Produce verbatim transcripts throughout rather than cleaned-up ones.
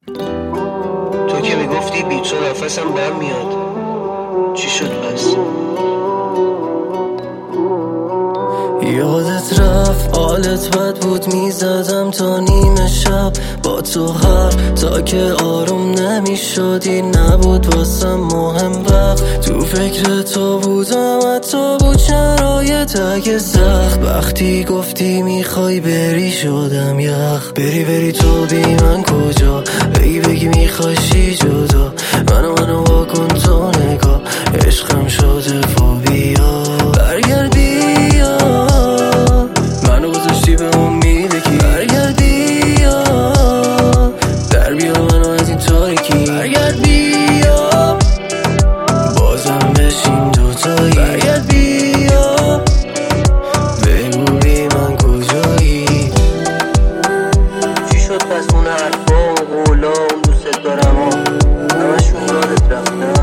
تو که میگفتی بیچو نفسم بم میاد، چی شد پس؟ یادت رفت حالت بد بود، میزدم تا نیمه شب با تو هر تا که آروم نمیشدی، نبود واسم مهم وقت تو فکر تو بودم، حتی بود شرایط اگه سخت. وقتی گفتی میخوای بری شدم یخ، بری بری تو بی من کجا، بگی بگی میخوای چی جدا، منو منو واکن تو نگاه، عشقم شده فوبیا، برگرد بیا، منو گذاشتی به امیده کی، برگرد بیا، در بیا منو از این تاریکی، برگرد بیا، بازم بشین دوتایی، برگرد بیا، بگو بی من کجایی. چی شد پس اون حرفا و قولا اون دوست دارم ها همشون یادت رفت نه؟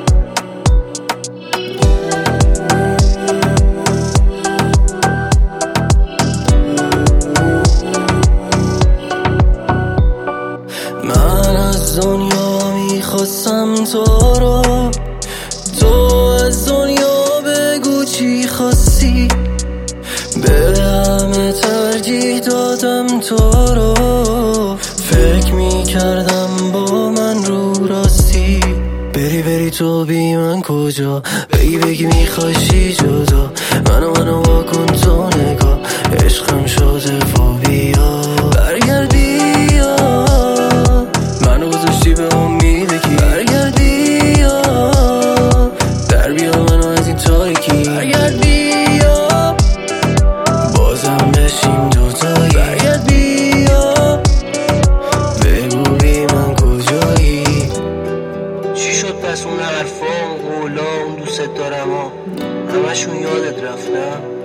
من از دنیا میخواستم تو رو، تو از دنیا بگو چی خواستی، به همه ترجیح دادم تو رو، فکر میکردم با من رو راستی، بری بری تو بی من کجا، بگی بگی میخوای چی جدا، منو منو واکن تو نگاه، عشقم شده فوبیا، برگرد بیا، منو گذاشتی به امیده کی، برگرد بیا، در بیا منو از این تاریکی، برگرد بیا، بازم بشیم دوتایی، برگرد بیا، بگو بی من کجایی. چی شد پس اون حرفا و قولا اون دوست دارم ها همشون یادت رفت نه؟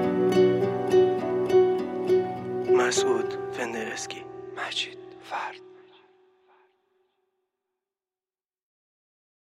مسعود فندرسکی، مجید فرد.